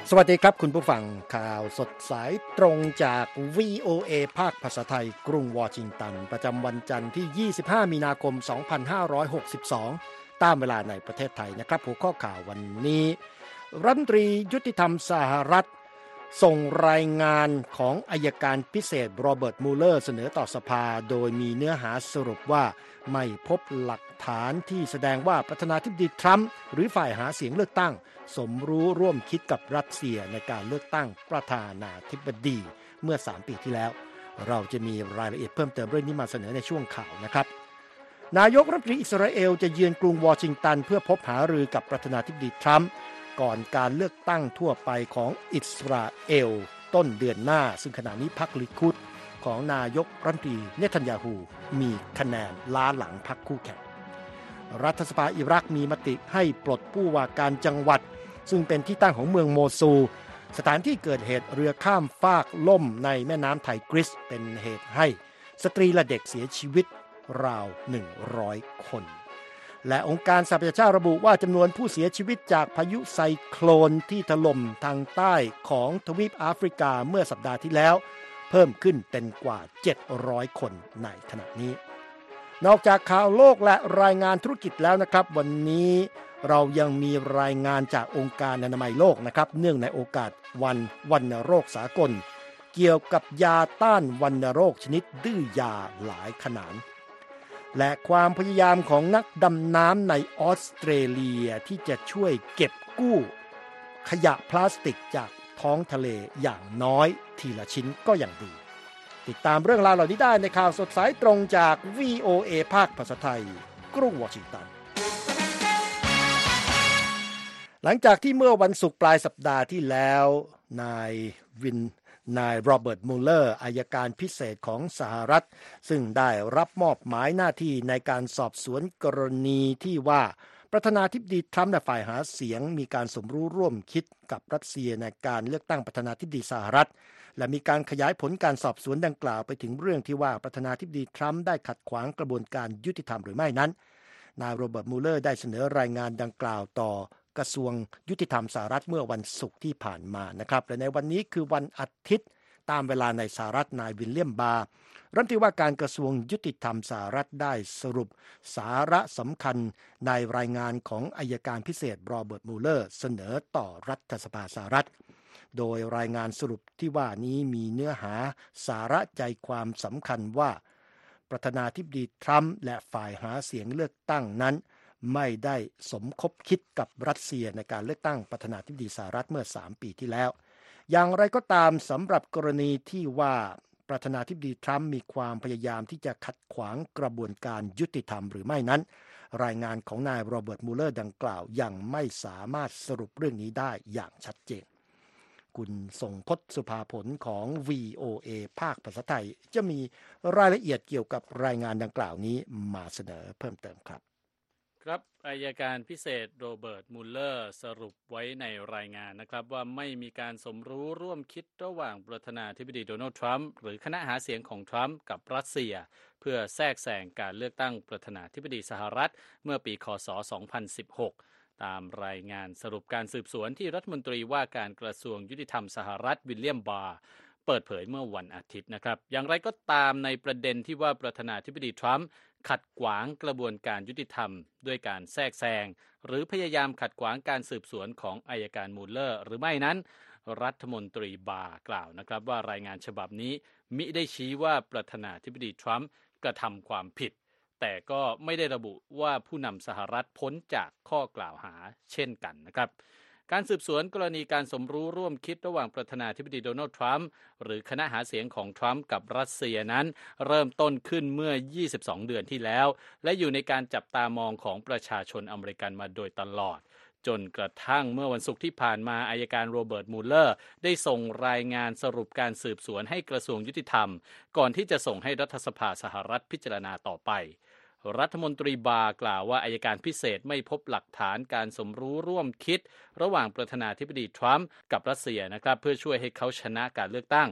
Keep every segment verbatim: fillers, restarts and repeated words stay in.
สวัสดีครับคุณผู้ฟังข่าวสดสายตรงจาก วี โอ เอ ภาคภาษาไทยกรุงวอชิงตันประจำวันจันทร์ที่ยี่สิบห้ามีนาคมสองพันห้าร้อยหกสิบสองตามเวลาในประเทศไทยนะครับหัวข้อข่าววันนี้รัฐมนตรียุติธรรมสหรัฐส่งรายงานของอัยการพิเศษโรเบิร์ตมูเลอร์เสนอต่อสภาโดยมีเนื้อหาสรุปว่าไม่พบหลักฐานที่แสดงว่าประธานาธิบดีทรัมป์หรือฝ่ายหาเสียงเลือกตั้งสมรู้ร่วมคิดกับรัสเซียในการเลือกตั้งประธานาธิบดีเมื่อสามปีที่แล้วเราจะมีรายละเอียดเพิ่มเติมเรื่องนี้มาเสนอในช่วงข่าวนะครับนายกรัฐมนตรีอิสราเอลจะเยือนกรุงวอชิงตันเพื่อพบหารือกับประธานาธิบดีทรัมป์ก่อนการเลือกตั้งทั่วไปของอิสราเอลต้นเดือนหน้าซึ่งขณะนี้พรรคลิคุดของนายกรัฐมนตรีเนทันยาฮูมีคะแนนล้าหลังพรรคคู่แข่งรัฐสภาอิรักมีมติให้ปลดผู้ว่าการจังหวัดซึ่งเป็นที่ตั้งของเมืองโมซูลสถานที่เกิดเหตุเรือข้ามฟากล่มในแม่น้ำไทกริสเป็นเหตุให้สตรีและเด็กเสียชีวิตราวหนึ่งร้อยคนและองค์การสหประชาชาติระบุว่าจำนวนผู้เสียชีวิตจากพายุไซโคลนที่ถล่มทางใต้ของทวีปแอฟริกาเมื่อสัปดาห์ที่แล้วเพิ่มขึ้นเป็นกว่าเจ็ดร้อยคนในขณะนี้นอกจากข่าวโลกและรายงานธุรกิจแล้วนะครับวันนี้เรายังมีรายงานจากองค์การอนามัยโลกนะครับเนื่องในโอกาสวันวัณโรคสากลเกี่ยวกับยาต้านวัณโรคชนิดดื้อยาหลายขนาดและความพยายามของนักดำน้ำในออสเตรเลียที่จะช่วยเก็บกู้ขยะพลาสติกจากท้องทะเลอย่างน้อยทีละชิ้นก็ยังดีติดตามเรื่องราวเหล่านี้ได้ในข่าวสดสายตรงจาก วี โอ เอ ภาคภาษาไทยกรุงวอชิงตันหลังจากที่เมื่อวันศุกร์ปลายสัปดาห์ที่แล้วนายวินนายโรเบิร์ตมูลเลอร์อัยการพิเศษของสหรัฐซึ่งได้รับมอบหมายหน้าที่ในการสอบสวนกรณีที่ว่าประธานาธิบดีทรัมป์และฝ่ายหาเสียงมีการสมรู้ร่วมคิดกับรัสเซียในการเลือกตั้งประธานาธิบดีสหรัฐและมีการขยายผลการสอบสวนดังกล่าวไปถึงเรื่องที่ว่าประธานาธิบดีทรัมป์ได้ขัดขวางกระบวนการยุติธรรมหรือไม่นั้นนายโรเบิร์ตมูลเลอร์ได้เสนอรายงานดังกล่าวต่อกระทรวงยุติธรรมสหรัฐเมื่อวันศุกร์ที่ผ่านมานะครับและในวันนี้คือวันอาทิตย์ตามเวลาในสหรัฐนายวิลเลียมบาร์รัฐมนตรีว่าการกระทรวงยุติธรรมสหรัฐได้สรุปสาระสำคัญในรายงานของอัยการพิเศษโรเบิร์ตมูลเลอร์เสนอต่อรัฐสภาสหรัฐโดยรายงานสรุปที่ว่านี้มีเนื้อหาสาระใจความสำคัญว่าประธานาธิบดีทรัมป์และฝ่ายหาเสียงเลือกตั้งนั้นไม่ได้สมคบคิดกับรัสเซียในการเลือกตั้งประธานาธิบดีสหรัฐเมื่อสามปีที่แล้วอย่างไรก็ตามสำหรับกรณีที่ว่าประธานาธิบดีทรัมป์มีความพยายามที่จะขัดขวางกระบวนการยุติธรรมหรือไม่นั้นรายงานของนายโรเบิร์ตมูลเลอร์ดังกล่าวยังไม่สามารถสรุปเรื่องนี้ได้อย่างชัดเจนคุณทรงพจน์สุภาผลของ วี โอ เอ ภาคภาษาไทยจะมีรายละเอียดเกี่ยวกับรายงานดังกล่าวนี้มาเสนอเพิ่มเติมครับครับอัยการพิเศษโรเบิร์ตมูลเลอร์สรุปไว้ในรายงานนะครับว่าไม่มีการสมรู้ร่วมคิดระหว่างประธานาธิบดีโดนัลด์ทรัมป์หรือคณะหาเสียงของทรัมป์กับรัสเซียเพื่อแทรกแซงการเลือกตั้งประธานาธิบดีสหรัฐเมื่อปีค.ศ. สองพันสิบหกตามรายงานสรุปการสืบสวนที่รัฐมนตรีว่าการกระทรวงยุติธรรมสหรัฐวิลเลียมบาร์เปิดเผยเมื่อวันอาทิตย์นะครับอย่างไรก็ตามในประเด็นที่ว่าประธานาธิบดีทรัมป์ขัดขวางกระบวนการยุติธรรมด้วยการแทรกแซงหรือพยายามขัดขวางการสืบสวนของอัยการมูลเลอร์หรือไม่นั้นรัฐมนตรีบาร์กล่าวนะครับว่ารายงานฉบับนี้มิได้ชี้ว่าประธานาธิบดีทรัมป์กระทำความผิดแต่ก็ไม่ได้ระบุว่าผู้นำสหรัฐพ้นจากข้อกล่าวหาเช่นกันนะครับการสืบสวนกรณีการสมรู้ร่วมคิดระหว่างประธานาธิบดีโดนัลด์ทรัมป์หรือคณะหาเสียงของทรัมป์กับรัสเซียนั้นเริ่มต้นขึ้นเมื่อยี่สิบสองเดือนที่แล้วและอยู่ในการจับตามองของประชาชนอเมริกันมาโดยตลอดจนกระทั่งเมื่อวันศุกร์ที่ผ่านมาอัยการโรเบิร์ตมูลเลอร์ได้ส่งรายงานสรุปการสืบสวนให้กระทรวงยุติธรรมก่อนที่จะส่งให้รัฐสภาสหรัฐพิจารณาต่อไปรัฐมนตรีบาร์กล่าวว่าอัยการพิเศษไม่พบหลักฐานการสมรู้ร่วมคิดระหว่างประธานาธิบดีทรัมป์กับรัสเซียนะครับเพื่อช่วยให้เขาชนะการเลือกตั้ง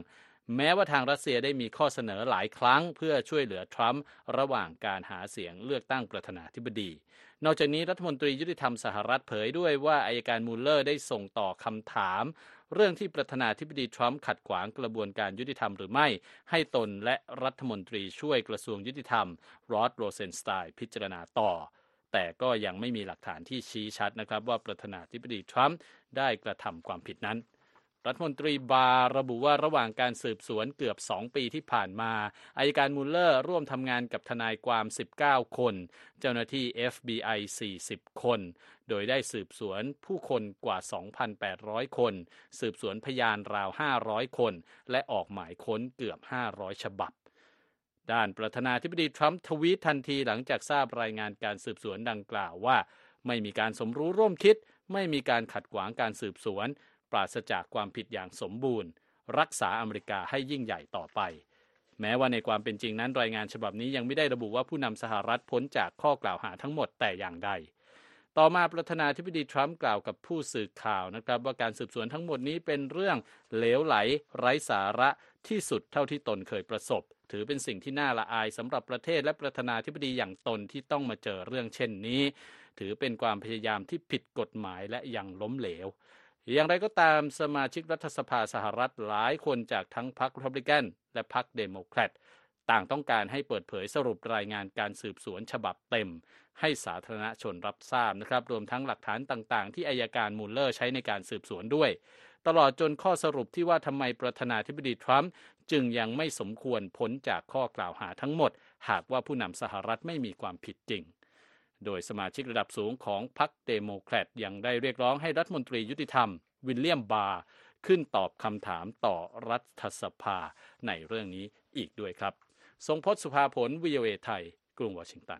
แม้ว่าทางรัสเซียได้มีข้อเสนอหลายครั้งเพื่อช่วยเหลือทรัมป์ระหว่างการหาเสียงเลือกตั้งประธานาธิบดีนอกจากนี้รัฐมนตรียุติธรรมสหรัฐเผยด้วยว่าอัยการมูลเลอร์ได้ส่งต่อคำถามเรื่องที่ประธานาธิบดีทรัมป์ขัดขวางกระบวนการยุติธรรมหรือไม่ให้ตนและรัฐมนตรีช่วยกระทรวงยุติธรรมรอดโรเซนสไตน์พิจารณาต่อแต่ก็ยังไม่มีหลักฐานที่ชี้ชัดนะครับว่าประธานาธิบดีทรัมป์ได้กระทำความผิดนั้นรัฐมนตรีบาร์ระบุว่าระหว่างการสืบสวนเกือบสองปีที่ผ่านมาอัยการมูลเลอร์ร่วมทำงานกับทนายความสิบเก้าคนเจ้าหน้าที่ เอฟ บี ไอ สี่สิบคนโดยได้สืบสวนผู้คนกว่า สองพันแปดร้อย คนสืบสวนพยานราวห้าร้อยคนและออกหมายค้นเกือบห้าร้อยฉบับด้านประธานาธิบดีทรัมป์ทวีตทันทีหลังจากทราบรายงานการสืบสวนดังกล่าวว่าไม่มีการสมรู้ร่วมคิดไม่มีการขัดขวางการสืบสวนปราศจากความผิดอย่างสมบูรณ์รักษาอเมริกาให้ยิ่งใหญ่ต่อไปแม้ว่าในความเป็นจริงนั้นรายงานฉบับนี้ยังไม่ได้ระบุว่าผู้นำสหรัฐพ้นจากข้อกล่าวหาทั้งหมดแต่อย่างใดต่อมาประธานาธิบดีทรัมป์กล่าวกับผู้สื่อข่าวนะครับว่าการสืบสวนทั้งหมดนี้เป็นเรื่องเหลวไหลไร้สาระที่สุดเท่าที่ตนเคยประสบถือเป็นสิ่งที่น่าละอายสำหรับประเทศและประธานาธิบดีอย่างตนที่ต้องมาเจอเรื่องเช่นนี้ถือเป็นความพยายามที่ผิดกฎหมายและยังล้มเหลวอย่างไรก็ตามสมาชิกรัฐสภาสหรัฐหลายคนจากทั้งพรรครีพับลิกันและพรรคเดโมแครตต่างต้องการให้เปิดเผยสรุปรายงานการสืบสวนฉบับเต็มให้สาธารณชนรับทราบนะครับรวมทั้งหลักฐานต่างๆที่อัยการมูลเลอร์ใช้ในการสืบสวนด้วยตลอดจนข้อสรุปที่ว่าทำไมประธานาธิบดีทรัมป์จึงยังไม่สมควรพ้นจากข้อกล่าวหาทั้งหมดหากว่าผู้นำสหรัฐไม่มีความผิดจริงโดยสมาชิกระดับสูงของพรรคเดโมแครตยังได้เรียกร้องให้รัฐมนตรียุติธรรมวิลเลียมบาร์ขึ้นตอบคำถามต่อรัฐสภาในเรื่องนี้อีกด้วยครับทรงพจน์สุภาผล วี โอ เอ ไทยกรุงวอชิงตัน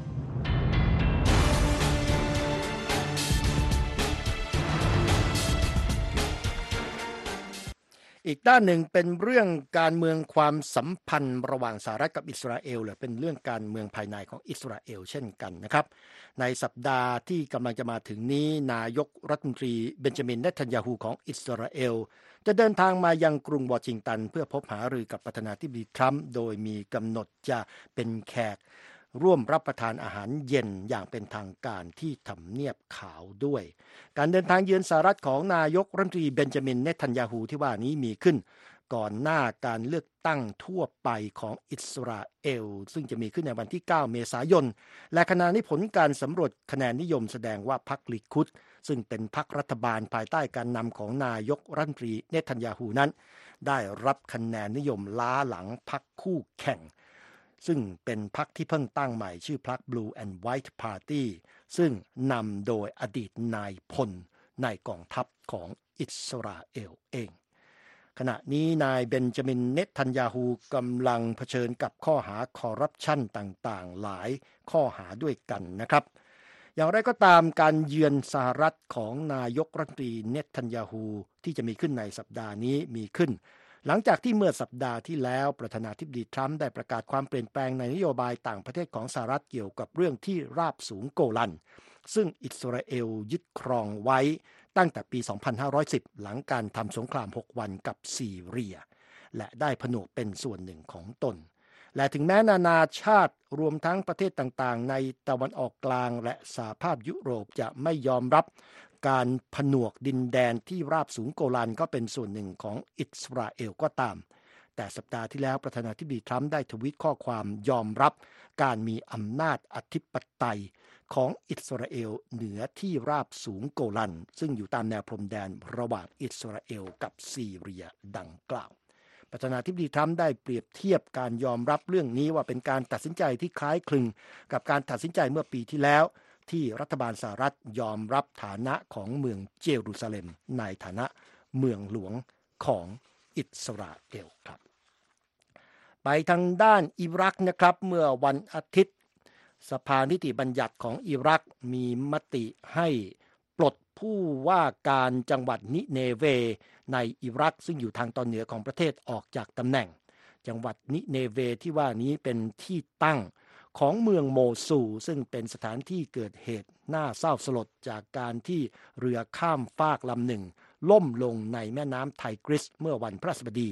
อีกด้านหนึ่งเป็นเรื่องการเมืองความสัมพันธ์ระหว่างสหรัฐกับอิสราเอลหรือเป็นเรื่องการเมืองภายในของอิสราเอลเช่นกันนะครับในสัปดาห์ที่กำลังจะมาถึงนี้นายกรัฐมนตรีเบนจามินเนทันยาฮูของอิสราเอลจะเดินทางมายังกรุงวอชิงตันเพื่อพบหารือกับประธานาธิบดีทรัมป์โดยมีกำหนดจะเป็นแขกร่วมรับประทานอาหารเย็นอย่างเป็นทางการที่ทำเนียบขาวด้วยการเดินทางเยือนสหรัฐของนายกรัฐมนตรีเบนจามินเนทันยาฮูที่ว่านี้มีขึ้นก่อนหน้าการเลือกตั้งทั่วไปของอิสราเอลซึ่งจะมีขึ้นในวันที่เก้าเมษายนและขณะนี้ผลการสำรวจคะแนนนิยมแสดงว่าพรรคลิคุดซึ่งเป็นพรรครัฐบาลภายใต้การนำของนายกรัฐมนตรีเนทันยาฮูนั้นได้รับคะแนนนิยมล้าหลังพรรคคู่แข่งซึ่งเป็นพรรคที่เพิ่งตั้งใหม่ชื่อพรรค Blue and White Party ซึ่งนำโดยอดีตนายพลในกองทัพของอิสราเอลเองขณะนี้นายเบนจามินเนทันยาฮูกำลังเผชิญกับข้อหาคอร์รัปชันต่างๆหลายข้อหาด้วยกันนะครับอย่างไรก็ตามการเยือนสหรัฐของนายกรัฐมนตรีเนทันยาฮูที่จะมีขึ้นในสัปดาห์นี้มีขึ้นหลังจากที่เมื่อสัปดาห์ที่แล้วประธานาธิบดีทรัมป์ได้ประกาศความเปลี่ยนแปลงในนโยบายต่างประเทศของสหรัฐเกี่ยวกับเรื่องที่ราบสูงโกลันซึ่งอิสราเอลยึดครองไว้ตั้งแต่ปี สองพันห้าร้อยสิบ หลังการทำสงครามหกวันกับซีเรียและได้ผนวกเป็นส่วนหนึ่งของตนและถึงแม้นานาชาติรวมทั้งประเทศต่างๆในตะวันออกกลางและสหภาพยุโรปจะไม่ยอมรับการผนวกดินแดนที่ราบสูงโกลันก็เป็นส่วนหนึ่งของอิสราเอลก็ตามแต่สัปดาห์ที่แล้วประธานาธิบดีทรัมป์ได้ทวีตข้อความยอมรับการมีอำนาจอธิปไตยของอิสราเอลเหนือที่ราบสูงโกลันซึ่งอยู่ตามแนวพรมแดนระหว่างอิสราเอลกับซีเรียดังกล่าวประธานาธิบดีทรัมป์ได้เปรียบเทียบการยอมรับเรื่องนี้ว่าเป็นการตัดสินใจที่คล้ายคลึงกับการตัดสินใจเมื่อปีที่แล้วที่รัฐบาลสหรัฐยอมรับฐานะของเมืองเยรูซาเล็มในฐานะเมืองหลวงของอิสราเอลครับไปทางด้านอิรักนะครับเมื่อวันอาทิตย์สภานิติบัญญัติของอิรักมีมติให้ปลดผู้ว่าการจังหวัดนิเนเวในอิรักซึ่งอยู่ทางตอนเหนือของประเทศออกจากตำแหน่งจังหวัดนิเนเวที่ว่านี้เป็นที่ตั้งของเมืองโมซูลซึ่งเป็นสถานที่เกิดเหตุน่าเศร้าสลดจากการที่เรือข้ามฟากลำหนึ่งล่มลงในแม่น้ำไทกริสเมื่อวันพฤหัสบดี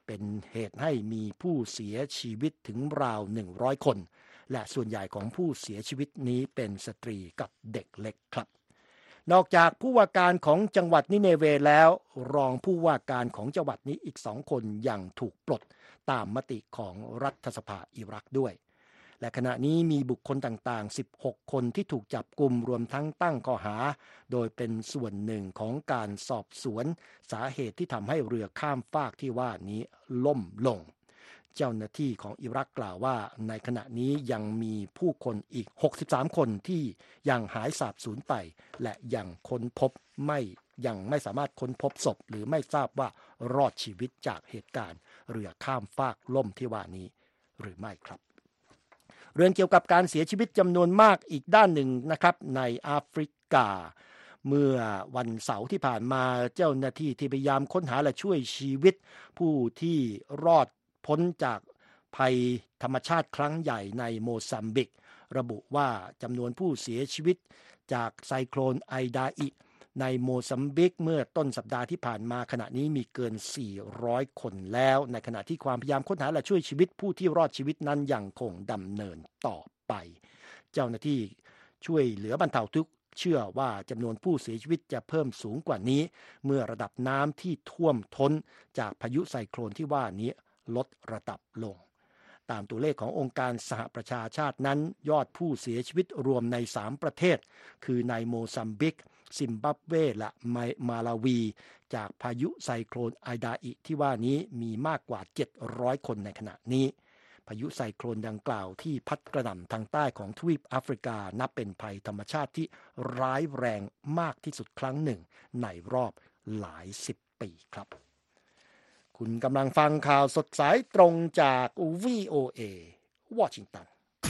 เป็นเหตุให้มีผู้เสียชีวิตถึงราวหนึ่งร้อยคนและส่วนใหญ่ของผู้เสียชีวิตนี้เป็นสตรีกับเด็กเล็กครับนอกจากผู้ว่าการของจังหวัดนิเนเวแล้วรองผู้ว่าการของจังหวัดนี้อีกสองคนยังถูกปลดตามมติของรัฐสภาอิรักด้วยและขณะนี้มีบุคคลต่างๆสิบหกคนที่ถูกจับกุมรวมทั้งตั้งข้อหาโดยเป็นส่วนหนึ่งของการสอบสวนสาเหตุที่ทำให้เรือข้ามฟากที่ว่านี้ล่มลงเจ้าหน้าที่ของอิรักกล่าวว่าในขณะนี้ยังมีผู้คนอีกหกสิบสามคนที่ยังหายสาบสูญไปและยังค้นพบไม่ยังไม่สามารถค้นพบศพหรือไม่ทราบว่ารอดชีวิตจากเหตุการณ์เรือข้ามฟากล่มที่ว่านี้หรือไม่ครับเรื่องเกี่ยวกับการเสียชีวิตจำนวนมากอีกด้านหนึ่งนะครับในแอฟริกาเมื่อวันเสาร์ที่ผ่านมาเจ้าหน้าที่ที่พยายามค้นหาและช่วยชีวิตผู้ที่รอดพ้นจากภัยธรรมชาติครั้งใหญ่ในโมซัมบิกระบุว่าจำนวนผู้เสียชีวิตจากไซโคลนไอดาอิในโมซัมบิกเมื่อต้นสัปดาห์ที่ผ่านมาขณะนี้มีเกินสี่ร้อยคนแล้วในขณะที่ความพยายามค้นหาและช่วยชีวิตผู้ที่รอดชีวิตนั้นยังคงดำเนินต่อไปเจ้าหน้าที่ช่วยเหลือบรรเทาทุกข์เชื่อว่าจำนวนผู้เสียชีวิตจะเพิ่มสูงกว่านี้เมื่อระดับน้ำที่ท่วมท้นจากพายุไซโคลนที่ว่านี้ลดระดับลงตามตัวเลขขององค์การสหประชาชาตินั้นยอดผู้เสียชีวิตรวมในสามประเทศคือในโมซัมบิกซิมบับเวและมาลาวีจากพายุไซโคลนไอดาอิที่ว่านี้มีมากกว่าเจ็ดร้อยคนในขณะนี้พายุไซโคลนดังกล่าวที่พัดกระหน่ำทางใต้ของทวีปแอฟริกานับเป็นภัยธรรมชาติที่ร้ายแรงมากที่สุดครั้งหนึ่งในรอบหลายสิบปีครับคุณกำลังฟังข่าวสดสายตรงจาก วี โอ เอ วอชิงตัน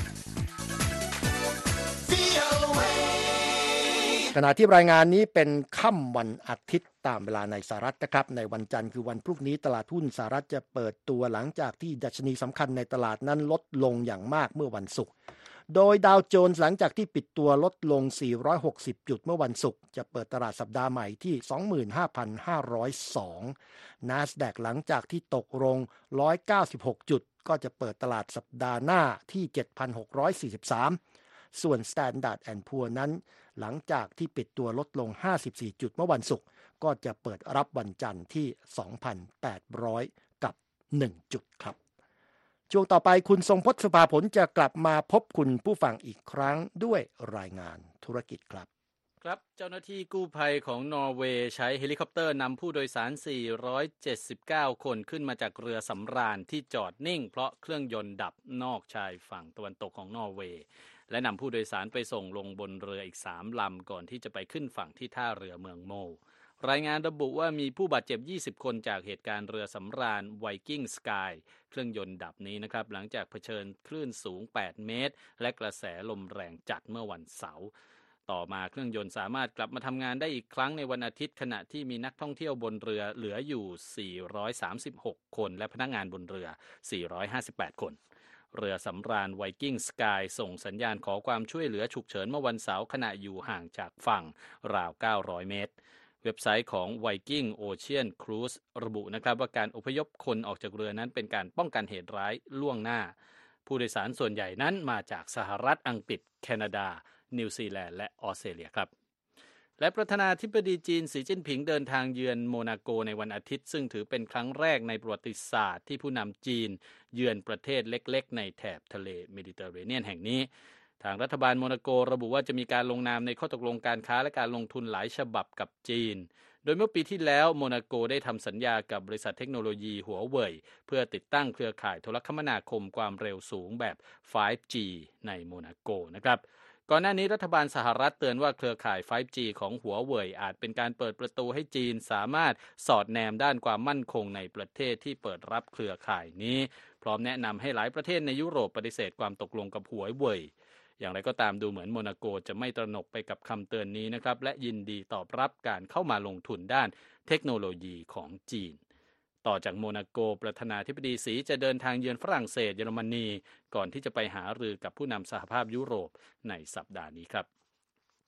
ขณะที่รายงานนี้เป็นค่ำวันอาทิตย์ตามเวลาในสหรัฐนะครับในวันจันทร์คือวันพรุ่งนี้ตลาดหุ้นสหรัฐจะเปิดตัวหลังจากที่ดัชนีสำคัญในตลาดนั้นลดลงอย่างมากเมื่อวันศุกร์โดยดาวโจนส์หลังจากที่ปิดตัวลดลงสี่ร้อยหกสิบจุดเมื่อวันศุกร์จะเปิดตลาดสัปดาห์ใหม่ที่ สองหมื่นห้าพันห้าร้อยสอง NASDAQ หลังจากที่ตกลงหนึ่งร้อยเก้าสิบหกจุดก็จะเปิดตลาดสัปดาห์หน้าที่ เจ็ดพันหกร้อยสี่สิบสาม ส่วน Standard แอนด์ Poor's นั้นหลังจากที่ปิดตัวลดลงห้าสิบสี่จุดเมื่อวันศุกร์ก็จะเปิดรับวันจันทร์ที่ สองพันแปดร้อย กับหนึ่งจุดครับช่วงต่อไปคุณทรงพจน์สุภาผลจะกลับมาพบคุณผู้ฟังอีกครั้งด้วยรายงานธุรกิจครับครับเจ้าหน้าที่กู้ภัยของนอร์เวย์ใช้เฮลิคอปเตอร์นำผู้โดยสารสี่ร้อยเจ็ดสิบเก้าคนขึ้นมาจากเรือสำราญที่จอดนิ่งเพราะเครื่องยนต์ดับนอกชายฝั่งตะวันตกของนอร์เวย์และนำผู้โดยสารไปส่งลงบนเรืออีกสามลำก่อนที่จะไปขึ้นฝั่งที่ท่าเรือเมืองโมรายงานระบุว่ามีผู้บาดเจ็บยี่สิบคนจากเหตุการณ์เรือสำราญไวกิ้งสกายเครื่องยนต์ดับนี้นะครับหลังจากเผชิญคลื่นสูงแปดเมตรและกระแสลมแรงจัดเมื่อวันเสาร์ต่อมาเครื่องยนต์สามารถกลับมาทำงานได้อีกครั้งในวันอาทิตย์ขณะที่มีนักท่องเที่ยวบนเรือเหลืออยู่สี่ร้อยสามสิบหกคนและพนักงานบนเรือสี่ร้อยห้าสิบแปดคนเรือสำราญไวกิ้งสกายส่งสัญญาณขอความช่วยเหลือฉุกเฉินเมื่อวันเสาร์ขณะอยู่ห่างจากฝั่งราวเก้าร้อยเมตรเว็บไซต์ของ Viking Ocean Cruise ระบุนะครับว่าการอพยพคนออกจากเรือนั้นเป็นการป้องกันเหตุร้ายล่วงหน้าผู้โดยสารส่วนใหญ่นั้นมาจากสหรัฐอังกฤษแคนาดานิวซีแลนด์และออสเตรเลียครับและประธานาธิบดีจีนสีจิ้นผิงเดินทางเยือนโมนาโกในวันอาทิตย์ซึ่งถือเป็นครั้งแรกในประวัติศาสตร์ที่ผู้นำจีนเยือนประเทศเล็กๆในแถบทะเลเมดิเตอร์เรเนียนแห่งนี้ทางรัฐบาลโมนาโกระบุว่าจะมีการลงนามในข้อตกลงการค้าและการลงทุนหลายฉบับกับจีนโดยเมื่อปีที่แล้วโมนาโกได้ทำสัญญากับบริษัทเทคโนโลยีหัวเว่ยเพื่อติดตั้งเครือข่ายโทรคมนาคมความเร็วสูงแบบ ไฟว์ จี ในโมนาโกนะครับก่อนหน้านี้รัฐบาลสหรัฐเตือนว่าเครือข่าย ไฟว์ จี ของหัวเว่ยอาจเป็นการเปิดประตูให้จีนสามารถสอดแนมด้านความมั่นคงในประเทศที่เปิดรับเครือข่ายนี้พร้อมแนะนำให้หลายประเทศในยุโรปปฏิเสธความตกลงกับหัวเว่ยอย่างไรก็ตามดูเหมือนโมนาโกจะไม่ตระหนกไปกับคำเตือนนี้นะครับและยินดีตอบรับการเข้ามาลงทุนด้านเทคโนโลยีของจีนต่อจากโมนาโกประธานาธิบดีสีจะเดินทางเยือนฝรั่งเศสเยอรมนีก่อนที่จะไปหารือกับผู้นำสหภาพยุโรปในสัปดาห์นี้ครับ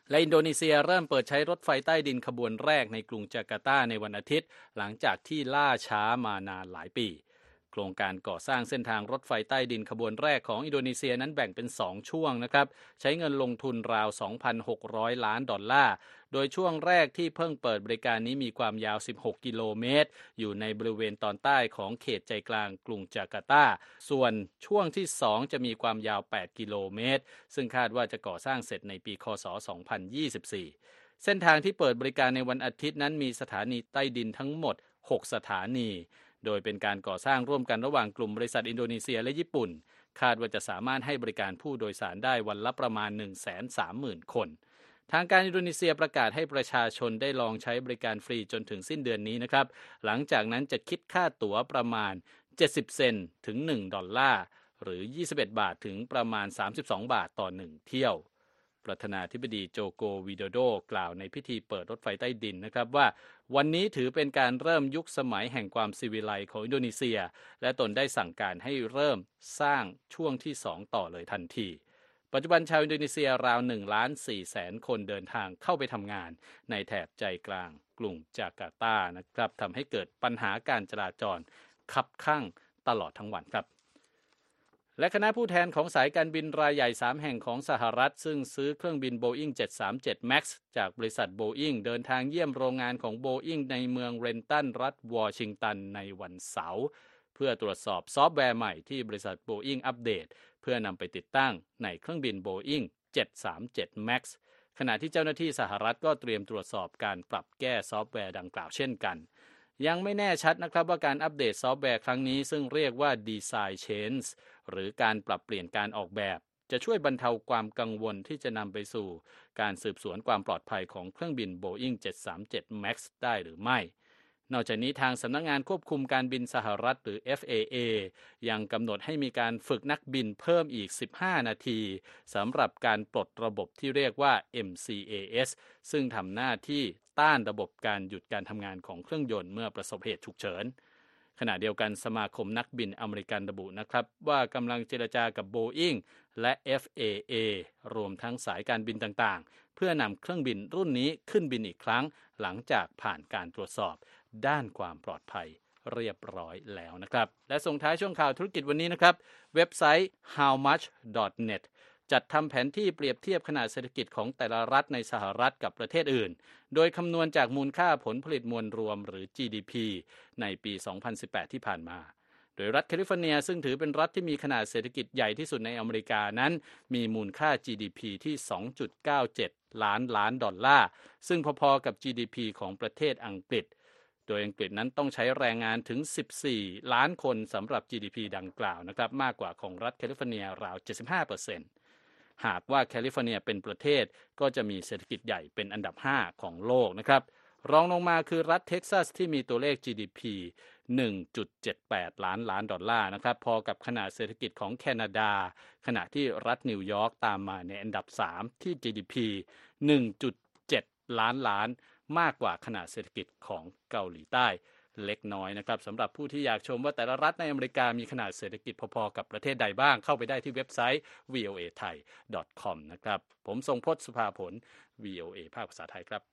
และอินโดนีเซียเริ่มเปิดใช้รถไฟใต้ดินขบวนแรกในกรุงจาการ์ตาในวันอาทิตย์หลังจากที่ล่าช้ามานานหลายปีโครงการก่อสร้างเส้นทางรถไฟใต้ดินขบวนแรกของอินโดนีเซียนั้นแบ่งเป็นสองช่วงนะครับใช้เงินลงทุนราว สองพันหกร้อย ล้านดอลลาร์โดยช่วงแรกที่เพิ่งเปิดบริการนี้มีความยาวสิบหกกิโลเมตรอยู่ในบริเวณตอนใต้ของเขตใจกลางกรุงจาการ์ตาส่วนช่วงที่สองจะมีความยาวแปดกิโลเมตรซึ่งคาดว่าจะก่อสร้างเสร็จในปีคศสองพันยี่สิบสี่เส้นทางที่เปิดบริการในวันอาทิตย์นั้นมีสถานีใต้ดินทั้งหมดหกสถานีโดยเป็นการก่อสร้างร่วมกันระหว่างกลุ่มบริษัทอินโดนีเซียและญี่ปุ่นคาดว่าจะสามารถให้บริการผู้โดยสารได้วันละประมาณ หนึ่งแสนสามหมื่น คนทางการอินโดนีเซียประกาศให้ประชาชนได้ลองใช้บริการฟรีจนถึงสิ้นเดือนนี้นะครับหลังจากนั้นจะคิดค่าตั๋วประมาณเจ็ดสิบเซนต์ถึงหนึ่งดอลลาร์หรือยี่สิบเอ็ดบาทถึงประมาณสามสิบสองบาทต่อหนึ่งเที่ยวประธานาธิบดีโจโกวิโดโดกล่าวในพิธีเปิดรถไฟใต้ดินนะครับว่าวันนี้ถือเป็นการเริ่มยุคสมัยแห่งความศิวิไลซ์ของอินโดนีเซียและตนได้สั่งการให้เริ่มสร้างช่วงที่สองต่อเลยทันทีปัจจุบันชาวอินโดนีเซียราว หนึ่งล้านสี่แสน คนเดินทางเข้าไปทำงานในแถบใจกลางกรุงจาการ์ตานะครับทำให้เกิดปัญหาการจราจรคับคั่งตลอดทั้งวันครับและคณะผู้แทนของสายการบินรายใหญ่สามแห่งของสหรัฐซึ่งซื้อเครื่องบิน Boeing เจ็ดสามเจ็ด แม็กซ์ จากบริษัท Boeing เดินทางเยี่ยมโรงงานของ Boeing ในเมืองเรนตันรัฐวอชิงตันในวันเสาร์เพื่อตรวจสอบซอฟต์แวร์ใหม่ที่บริษัท Boeing อัปเดตเพื่อนำไปติดตั้งในเครื่องบิน Boeing เจ็ดสามเจ็ด แม็กซ์ ขณะที่เจ้าหน้าที่สหรัฐก็เตรียมตรวจสอบการปรับแก้ซอฟต์แวร์ดังกล่าวเช่นกันยังไม่แน่ชัดนะครับว่าการอัปเดตซอฟต์แวร์ครั้งนี้ซึ่งเรียกว่า Design Change หรือการปรับเปลี่ยนการออกแบบจะช่วยบรรเทาความกังวลที่จะนำไปสู่การสืบสวนความปลอดภัยของเครื่องบิน Boeing เจ็ดสามเจ็ด แม็กซ์ ได้หรือไม่นอกจากนี้ทางสำนักงานควบคุมการบินสหรัฐหรือ เอฟ เอ เอ ยังกำหนดให้มีการฝึกนักบินเพิ่มอีกสิบห้านาทีสำหรับการปลดระบบที่เรียกว่า เอ็ม ซี เอ เอส ซึ่งทำหน้าที่ต้านระบบการหยุดการทำงานของเครื่องยนต์เมื่อประสบเหตุฉุกเฉินขณะเดียวกันสมาคมนักบินอเมริกันระบุนะครับว่ากำลังเจรจากับ Boeing และ เอฟ เอ เอ รวมทั้งสายการบินต่างๆเพื่อนำเครื่องบินรุ่นนี้ขึ้นบินอีกครั้งหลังจากผ่านการตรวจสอบด้านความปลอดภัยเรียบร้อยแล้วนะครับและส่งท้ายช่วงข่าวธุรกิจวันนี้นะครับเว็บไซต์ ฮาว มัช ดอท เน็ต จัดทำแผนที่เปรียบเทียบขนาดเศรษฐกิจของแต่ละรัฐในสหรัฐกับประเทศอื่นโดยคำนวณจากมูลค่าผลผลิตมวลรวมหรือ จี ดี พี ในปี สองพันสิบแปด ที่ผ่านมาโดยรัฐแคลิฟอร์เนียซึ่งถือเป็นรัฐที่มีขนาดเศรษฐกิจใหญ่ที่สุดในอเมริกานั้นมีมูลค่า จี ดี พี ที่ สองจุดเก้าเจ็ด ล้านล้านดอลลาร์ซึ่งพอๆกับ จี ดี พี ของประเทศอังกฤษโดยอังกฤษนั้นต้องใช้แรงงานถึงสิบสี่ล้านคนสำหรับ จี ดี พี ดังกล่าวนะครับมากกว่าของรัฐแคลิฟอร์เนียราว เจ็ดสิบห้าเปอร์เซ็นต์ หากว่าแคลิฟอร์เนียเป็นประเทศก็จะมีเศรษฐกิจใหญ่เป็นอันดับห้าของโลกนะครับรองลงมาคือรัฐเท็กซัสที่มีตัวเลข จี ดี พี หนึ่งจุดเจ็ดแปด ล้านล้านดอลลาร์นะครับพอกับขนาดเศรษฐกิจของแคนาดาขณะที่รัฐนิวยอร์กตามมาในอันดับสามที่ จี ดี พี หนึ่งจุดเจ็ด ล้านล้านมากกว่าขนาดเศรษฐกิจของเกาหลีใต้เล็กน้อยนะครับสำหรับผู้ที่อยากชมว่าแต่ละรัฐในอเมริกามีขนาดเศรษฐกิจพอๆกับประเทศใดบ้างเข้าไปได้ที่เว็บไซต์ วี โอ เอ ไทย ดอท คอม นะครับผมทรงพจน์สุภาผล วี โอ เอ ภาคภาษาไทยครับ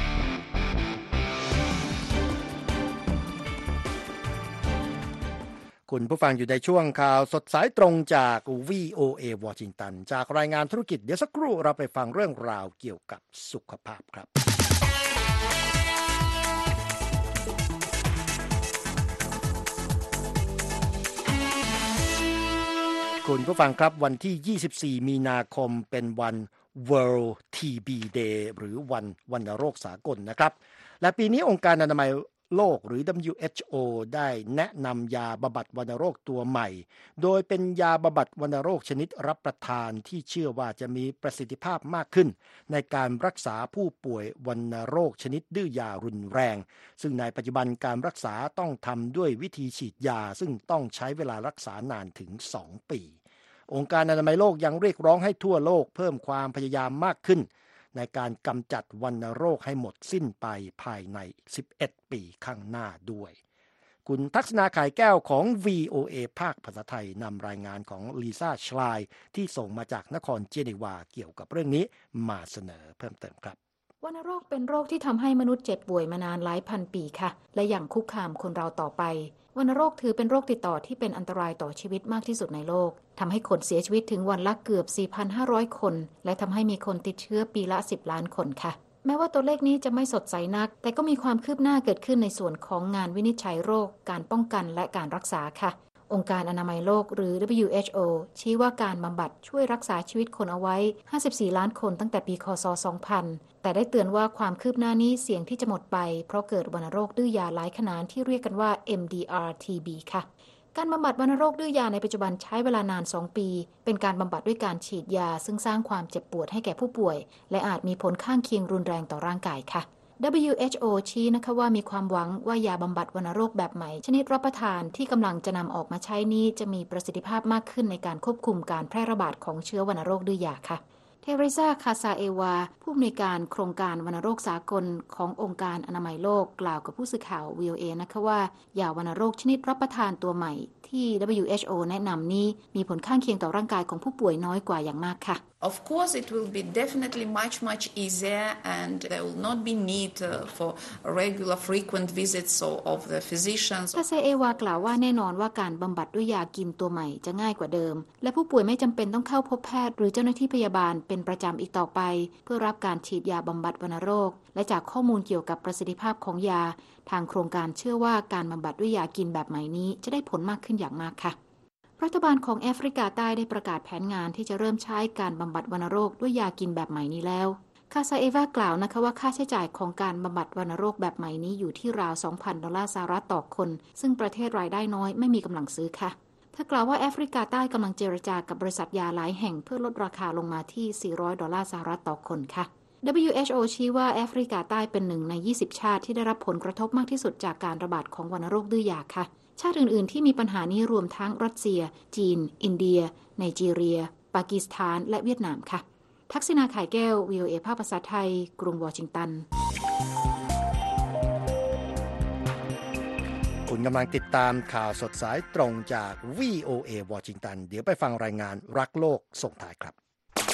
คุณผู้ฟังอยู่ในช่วงข่าวสดสายตรงจาก วี โอ เอ วอชิงตันจากรายงานธุรกิจเดี๋ยวสักครู่เราไปฟังเรื่องราวเกี่ยวกับสุขภาพครับคุณผู้ฟังครับวันที่ยี่สิบสี่มีนาคมเป็นวัน World ที บี Day หรือวันวัณโรคสากลนะครับและปีนี้องค์การอนามัยโลกหรือ ดับเบิลยู เอช โอ ได้แนะนำยาบำบัดวัณโรคตัวใหม่โดยเป็นยาบำบัดวัณโรคชนิดรับประทานที่เชื่อว่าจะมีประสิทธิภาพมากขึ้นในการรักษาผู้ป่วยวัณโรคชนิดดื้อยารุนแรงซึ่งในปัจจุบันการรักษาต้องทำด้วยวิธีฉีดยาซึ่งต้องใช้เวลารักษานานถึงสองปีองค์การอนามัยโลกยังเรียกร้องให้ทั่วโลกเพิ่มความพยายามมากขึ้นในการกำจัดวัณโรคให้หมดสิ้นไปภายในสิบเอ็ดปีข้างหน้าด้วยคุณทักษณา ข่ายแก้วของ วี โอ เอ ภาคภาษาไทยนำรายงานของลิซ่า ชลายที่ส่งมาจากนครเจนีวาเกี่ยวกับเรื่องนี้มาเสนอเพิ่มเติมครับวัณโรคเป็นโรคที่ทำให้มนุษย์เจ็บป่วยมานานหลายพันปีค่ะและยังคุกคามคนเราต่อไปวัณโรคถือเป็นโรคติดต่อที่เป็นอันตรายต่อชีวิตมากที่สุดในโลกทำให้คนเสียชีวิตถึงวันละเกือบ สี่พันห้าร้อย คนและทำให้มีคนติดเชื้อปีละสิบล้านคนค่ะแม้ว่าตัวเลขนี้จะไม่สดใสนักแต่ก็มีความคืบหน้าเกิดขึ้นในส่วนของงานวินิจฉัยโรคการป้องกันและการรักษาค่ะองค์การอนามัยโลกหรือ ดับเบิลยู เอช โอ ชี้ว่าการบำบัดช่วยรักษาชีวิตคนเอาไว้ห้าสิบสี่ล้านคนตั้งแต่ปีคศสองพันแต่ได้เตือนว่าความคืบหน้านี้เสี่ยงที่จะหมดไปเพราะเกิดวัณโรคดื้อยาหลายขนาดที่เรียกกันว่า เอ็ม ดี อาร์ ที บี ค่ะการบำบัดวัณโรคดื้อยาในปัจจุบันใช้เวลานานสองปีเป็นการบำบัดด้วยการฉีดยาซึ่งสร้างความเจ็บปวดให้แก่ผู้ป่วยและอาจมีผลข้างเคียงรุนแรงต่อร่างกายค่ะ ดับเบิลยู เอช โอ ชี้นะคะว่ามีความหวังว่ายาบำบัดวัณโรคแบบใหม่ชนิดรับประทานที่กำลังจะนำออกมาใช้นี้จะมีประสิทธิภาพมากขึ้นในการควบคุมการแพร่ระบาดของเชื้อวัณโรคดื้อยาค่ะเทเรซา คาซาเอวาผู้อำนวยการโครงการวัณโรคสากลขององค์การอนามัยโลกกล่าวกับผู้สื่อข่าว วี โอ เอ นะคะว่ายาวัณโรคชนิดรับประทานตัวใหม่ที่ ดับเบิลยู เอช โอ แนะนำนี้มีผลข้างเคียงต่อร่างกายของผู้ป่วยน้อยกว่าอย่างมากค่ะ Of course, it will be definitely much, much easier, and there will not be need uh, for regular, frequent visits of the physicians. คาเซเอวากล่าวว่าแน่นอนว่าการบำบัดด้วยยากินตัวใหม่จะง่ายกว่าเดิมและผู้ป่วยไม่จำเป็นต้องเข้าพบแพทย์หรือเจ้าหน้าที่พยาบาลเป็นประจำอีกต่อไปเพื่อรับการฉีดยาบำบัดวัณโรคและจากข้อมูลเกี่ยวกับประสิทธิภาพของยาทางโครงการเชื่อว่าการบำบัดด้วยยากินแบบใหม่นี้จะได้ผลมากขึ้นอย่างมากค่ะรัฐบาลของแอฟริกาใต้ได้ประกาศแผนงานที่จะเริ่มใช้การบำบัดวัณโรคด้วยยากินแบบใหม่นี้แล้วคาซาเอวากล่าวนะคะว่าค่าใช้จ่ายของการบำบัดวัณโรคแบบใหม่นี้อยู่ที่ราว สองพัน ดอลลาร์สหรัฐต่อคนซึ่งประเทศรายได้น้อยไม่มีกำลังซื้อค่ะเธอกล่าวว่าแอฟริกาใต้กำลังเจรจากับบริษัทยาหลายแห่งเพื่อลดราคาลงมาที่สี่ร้อยดอลลาร์สหรัฐต่อคนค่ะ ดับเบิลยู เอช โอ ชี้ว่าแอฟริกาใต้เป็นหนึ่งในยี่สิบชาติที่ได้รับผลกระทบมากที่สุดจากการระบาดของวัณโรคดื้อยาค่ะชาติอื่นๆที่มีปัญหานี้รวมทั้งรัสเซียจีนอินเดียไนจีเรียปากีสถานและเวียดนามค่ะทักษิณา ข่ายแก้ว วี โอ เอ ภาคภาษาไทยกรุงวอชิงตันคุณกำลังติดตามข่าวสดสายตรงจาก วี โอ เอ วอชิงตันเดี๋ยวไปฟังรายงานรักโลกส่งท้ายครับ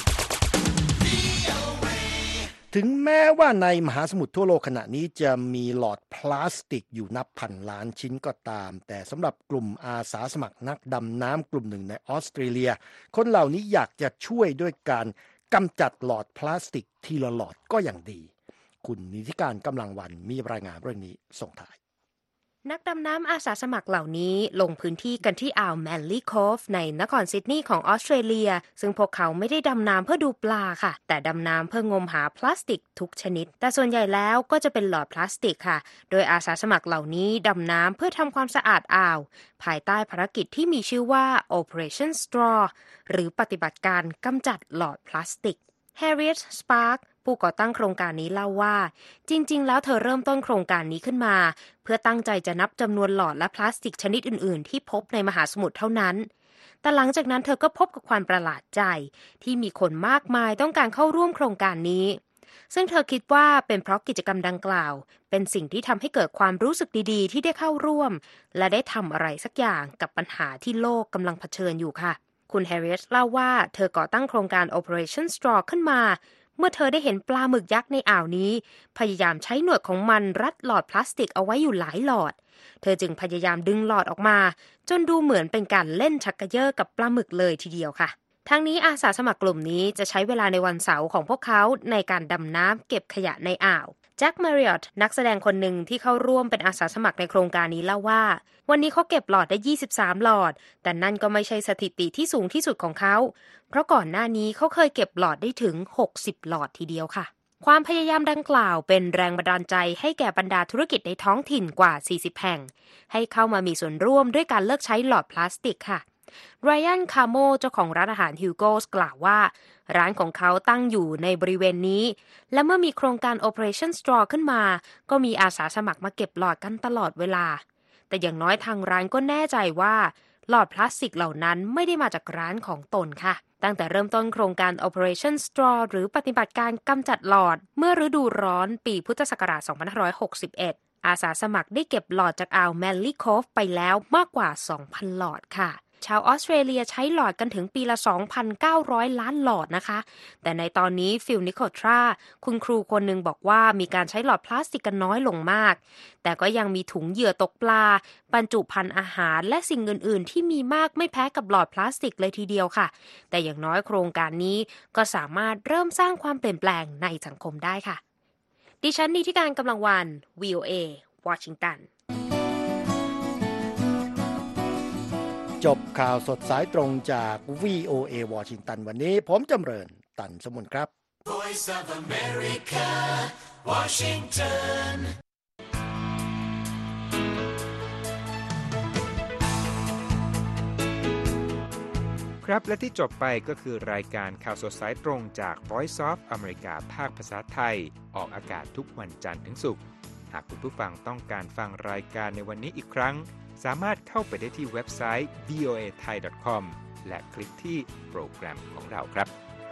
ถึงแม้ว่าในมหาสมุทรทั่วโลกขณะนี้จะมีหลอดพลาสติกอยู่นับพันล้านชิ้นก็ตามแต่สำหรับกลุ่มอาสาสมัครนักดำน้ำกลุ่มหนึ่งในออสเตรเลียคนเหล่านี้อยากจะช่วยด้วยการกำจัดหลอดพลาสติกทีละหลอดก็อย่างดีคุณนิติการกำลังวันมีรายงานเรื่องนี้ส่งท้ายนักดำน้ำอาสาสมัครเหล่านี้ลงพื้นที่กันที่อ่าวแมนลี่โคฟในนครซิดนีย์ของออสเตรเลียซึ่งพวกเขาไม่ได้ดำน้ำเพื่อดูปลาค่ะแต่ดำน้ำเพื่องมหาพลาสติกทุกชนิดแต่ส่วนใหญ่แล้วก็จะเป็นหลอดพลาสติกค่ะโดยอาสาสมัครเหล่านี้ดำน้ำเพื่อทำความสะอาดอ่าวภายใต้ภารกิจที่มีชื่อว่า Operation Straw หรือปฏิบัติการกำจัดหลอดพลาสติก Harriet Sparkผู้ก่อตั้งโครงการนี้เล่าว่าจริงๆแล้วเธอเริ่มต้นโครงการนี้ขึ้นมาเพื่อตั้งใจจะนับจำนวนหลอดและพลาสติกชนิดอื่นๆที่พบในมหาสมุทรเท่านั้นแต่หลังจากนั้นเธอก็พบกับความประหลาดใจที่มีคนมากมายต้องการเข้าร่วมโครงการนี้ซึ่งเธอคิดว่าเป็นเพราะกิจกรรมดังกล่าวเป็นสิ่งที่ทำให้เกิดความรู้สึกดีๆที่ได้เข้าร่วมและได้ทำอะไรสักอย่างกับปัญหาที่โลกกำลังเผชิญอยู่ค่ะคุณแฮร์ริเอตเล่าว่าเธอก่อตั้งโครงการ Operation Straw ขึ้นมาเมื่อเธอได้เห็นปลาหมึกยักษ์ในอ่าวนี้พยายามใช้หนวดของมันรัดหลอดพลาสติกเอาไว้อยู่หลายหลอดเธอจึงพยายามดึงหลอดออกมาจนดูเหมือนเป็นการเล่นชักกระเยาะกับปลาหมึกเลยทีเดียวค่ะทั้งนี้อาสาสมัครกลุ่มนี้จะใช้เวลาในวันเสาร์ของพวกเขาในการดำน้ำเก็บขยะในอ่าวแจ็ค มาริออตนักแสดงคนหนึ่งที่เข้าร่วมเป็นอาสาสมัครในโครงการนี้เล่าว่าวันนี้เขาเก็บหลอดได้ยี่สิบสามหลอดแต่นั่นก็ไม่ใช่สถิติที่สูงที่สุดของเขาเพราะก่อนหน้านี้เขาเคยเก็บหลอดได้ถึงหกสิบหลอดทีเดียวค่ะความพยายามดังกล่าวเป็นแรงบันดาลใจให้แก่บรรดาธุรกิจในท้องถิ่นกว่าสี่สิบแห่งให้เข้ามามีส่วนร่วมด้วยการเลิกใช้หลอดพลาสติกค่ะไรอัน คาโมเจ้าของร้านอาหารฮิวโกสกล่าวว่าร้านของเขาตั้งอยู่ในบริเวณนี้และเมื่อมีโครงการ Operation Straw ขึ้นมาก็มีอาสาสมัครมาเก็บหลอดกันตลอดเวลาแต่อย่างน้อยทางร้านก็แน่ใจว่าหลอดพลาสติกเหล่านั้นไม่ได้มาจากร้านของตนค่ะตั้งแต่เริ่มต้นโครงการ Operation Straw หรือปฏิบัติการกำจัดหลอดเมื่อฤดูร้อนปีพุทธศักราชสองพันห้าร้อยหกสิบเอ็ดอาสาสมัครได้เก็บหลอดจากอ่าวแมนลี่โคฟไปแล้วมากกว่า สองพัน หลอดค่ะชาวออสเตรเลียใช้หลอดกันถึงปีละ สองพันเก้าร้อย ล้านหลอดนะคะแต่ในตอนนี้ฟิลนิโคทราคุณครูคนหนึ่งบอกว่ามีการใช้หลอดพลาสติกกันน้อยลงมากแต่ก็ยังมีถุงเหยื่อตกปลาบรรจุภัณฑ์อาหารและสิ่งอื่นๆที่มีมากไม่แพ้กับหลอดพลาสติกเลยทีเดียวค่ะแต่อย่างน้อยโครงการนี้ก็สามารถเริ่มสร้างความเปลี่ยนแปลงในสังคมได้ค่ะดิฉันนิติการกำลังวัน วี โอ เอ วอชิงตันจบข่าวสดสายตรงจาก วี โอ เอ วอชิงตันวันนี้ผมจำเริญตันสมุนครับ Voice of America Washington ครับและที่จบไปก็คือรายการข่าวสดสายตรงจาก Voice of America ภาคภาษาไทยออกอากาศทุกวันจันทร์ถึงศุกร์หากคุณผู้ฟังต้องการฟังรายการในวันนี้อีกครั้งสามารถเข้าไปได้ที่เว็บไซต์ วี โอ เอ ไทย ดอท คอม และคลิกที่โปรแกรมของเราครับ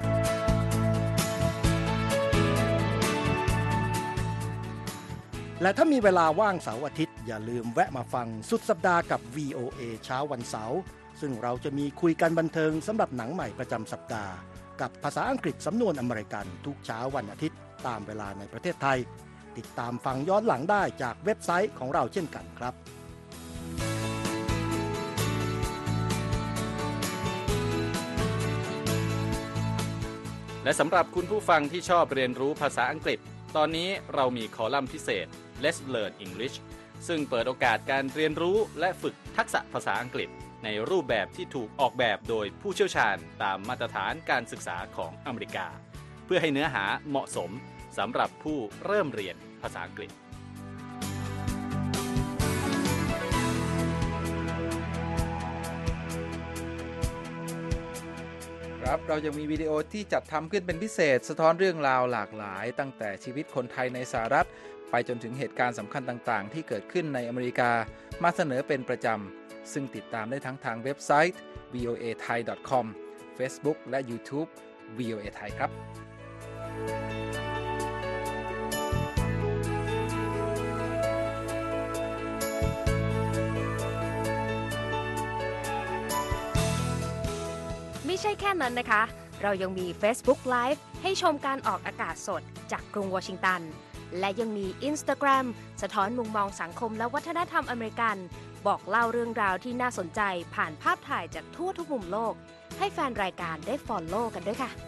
และถ้ามีเวลาว่างเสาร์อาทิตย์อย่าลืมแวะมาฟังสุดสัปดาห์กับ วี โอ เอ เช้าวันเสาร์ซึ่งเราจะมีคุยกันบันเทิงสำหรับหนังใหม่ประจำสัปดาห์กับภาษาอังกฤษสำนวนอเมริกันทุกเช้าวันอาทิตย์ตามเวลาในประเทศไทยติดตามฟังย้อนหลังได้จากเว็บไซต์ของเราเช่นกันครับและสำหรับคุณผู้ฟังที่ชอบเรียนรู้ภาษาอังกฤษตอนนี้เรามีคอลัมน์พิเศษ Let's Learn English ซึ่งเปิดโอกาสการเรียนรู้และฝึกทักษะภาษาอังกฤษในรูปแบบที่ถูกออกแบบโดยผู้เชี่ยวชาญตามมาตรฐานการศึกษาของอเมริกาเพื่อให้เนื้อหาเหมาะสมสำหรับผู้เริ่มเรียนภาษาอังกฤษครับเรายังมีวิดีโอที่จัดทำขึ้นเป็นพิเศษสะท้อนเรื่องราวหลากหลายตั้งแต่ชีวิตคนไทยในสหรัฐไปจนถึงเหตุการณ์สำคัญต่างๆที่เกิดขึ้นในอเมริกามาเสนอเป็นประจำซึ่งติดตามได้ทั้งทางเว็บไซต์ วี โอ เอ ไทย ดอท คอม Facebook และ YouTube วี โอ เอ ไทยครับไม่ใช่แค่นั้นนะคะเรายังมี Facebook Live ให้ชมการออกอากาศสดจากกรุงวอชิงตันและยังมี Instagram สะท้อนมุมมองสังคมและวัฒนธรรมอเมริกันบอกเล่าเรื่องราวที่น่าสนใจผ่านภาพถ่ายจากทั่วทุกมุมโลกให้แฟนรายการได้ follow กันด้วยค่ะ